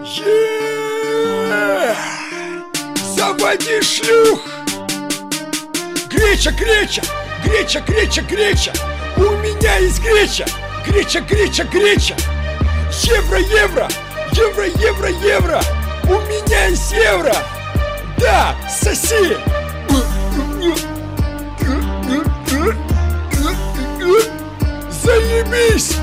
Заводи шлюх! Греча, греча! Греча, греча, греча! У меня есть греча! Греча, греча, греча! Евро, евро! Евро, евро, евро! У меня есть евро! Да, соси! Заебись!